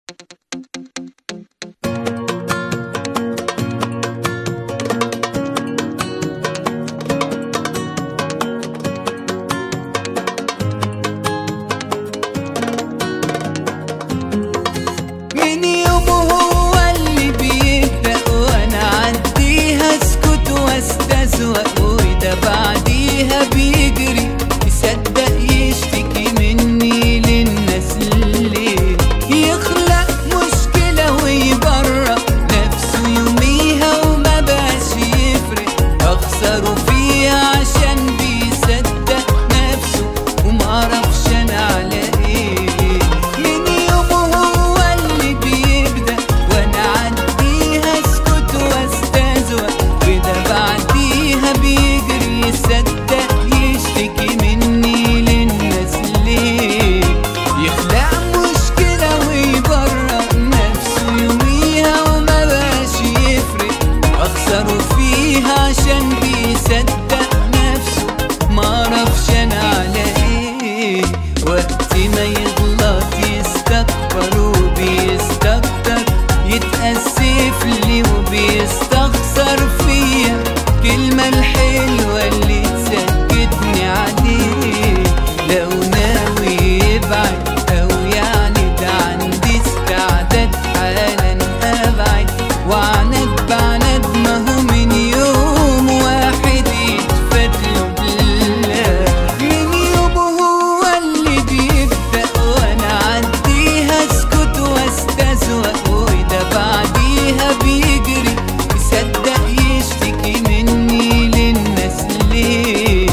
من يومه هو اللي بيبدأ وانا عديها اسكت واستزوق، وده بعديها بيجري يصدق يشتكي مني للناس ليه، يخلق مشكلة ويبرأ نفسه يوميها وما بقاش يفرق، اخسره فيها عشان بيصدق نفسه ومعرفش انا على ايه. من يومه هو اللي بيبدأ وانا عديها اسكت واستزوق، وده بعديها بيجري يصدق يشتكي مني للناس ليه، يخلق مشكلة ويبرأ نفسه يوميها وما بقاش يفرق، اخسره فيها عشان بيصدق نفسه معرفش انا على ايه. وقت ما يغلط يستكبر وبيستكتر، يتأسف لي وبيستخسر فيا الكلمة الحلوة اللي تسكتني عليه. لو ناوي يبعد او يعني ده عندي استعداد حالا ابعد، وعند بعند ما هو من يوم واحد يتفتله بالله. من يومه هو اللي بيبدأ وانا عديها اسكت واستزوق، وده بعديها بيجري يصدق يشتكي مني للناس ليه.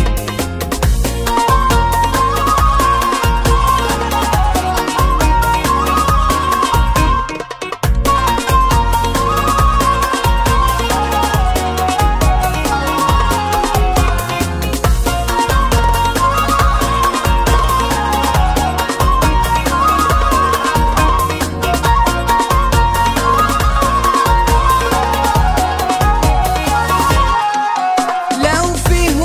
لو فيه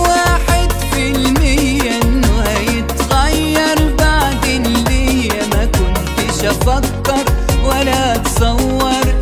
1% انه هيتغير بعدين ليا، ما كنتش افكر ولا اتصور